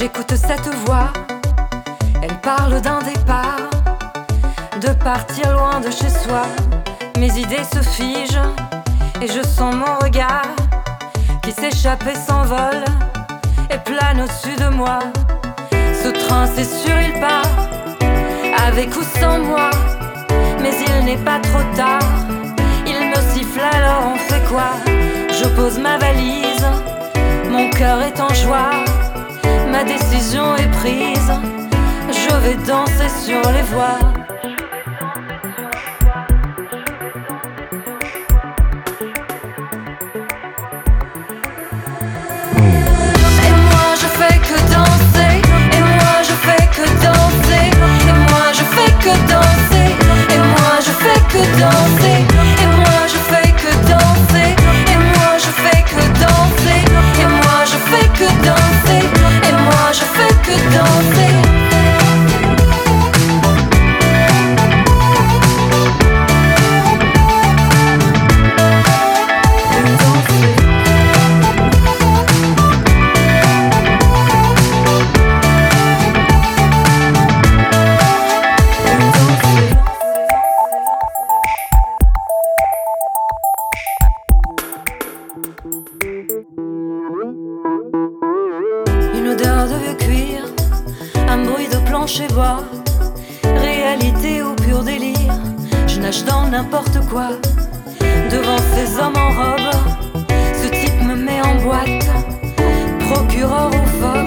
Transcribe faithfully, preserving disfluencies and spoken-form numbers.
J'écoute cette voix, elle parle d'un départ, de partir loin de chez soi. Mes idées se figent et je sens mon regard qui s'échappe et s'envole et plane au-dessus de moi. Ce train c'est sûr il part, avec ou sans moi, mais il n'est pas trop tard. Il me siffle alors on fait quoi? Je pose ma valise, mon cœur est en joie, ma décision est prise, je vais danser sur les voies. Et moi je fais que danser, et moi je fais que danser, et moi je fais que danser, et moi je fais que danser, et moi je fais que danser, et moi je fais que danser, et moi je fais que danser, et moi je fais que danser. Une odeur de vieux cuir, un bruit de plancher bois, réalité ou pur délire, je nage dans n'importe quoi. Devant ces hommes en robe, ce type me met en boîte, procureur ou folle.